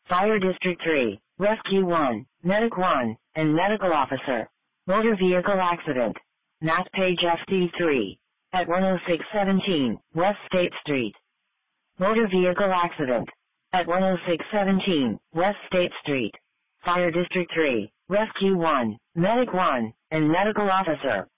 Fire District 3, Rescue 1, Medic 1, and Medical Officer. Motor Vehicle Accident. Matt Page FD3. At 10617, West State Street. Motor Vehicle Accident. At 10617, West State Street. Fire District 3, Rescue 1, Medic 1, and Medical Officer.